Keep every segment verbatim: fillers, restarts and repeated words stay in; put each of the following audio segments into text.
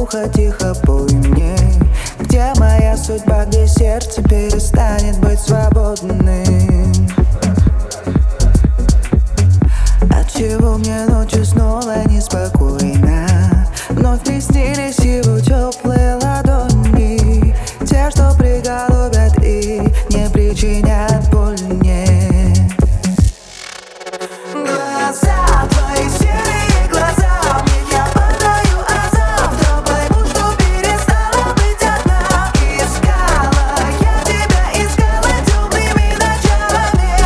ухо тихо пой мне, где моя судьба, где сердце перестанет быть свободным. Отчего мне ночью снова неспокойно? Вновь приснились его теплые ладони, те, что приголубят и не причинят боль мне. Глаза твои, серые глаза, меня подаю, а завтра пойму, что перестала быть одна. Искала, я тебя искала темными ночами.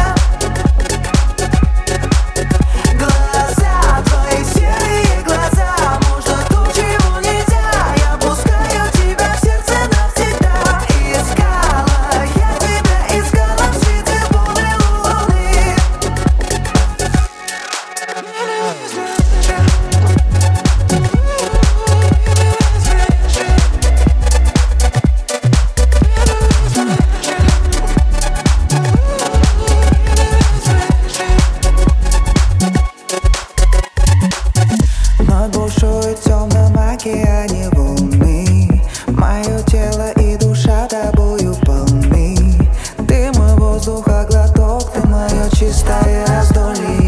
Глаза твои, серые глаза, может, то, чего нельзя, я пускаю тебя в сердце навсегда. Искала, я тебя искала в свете полной луны. Вновь бушует в темном океане волны, мое тело и душа тобою полны. Ты мой воздух, а глоток, ты мое чистое раздолье.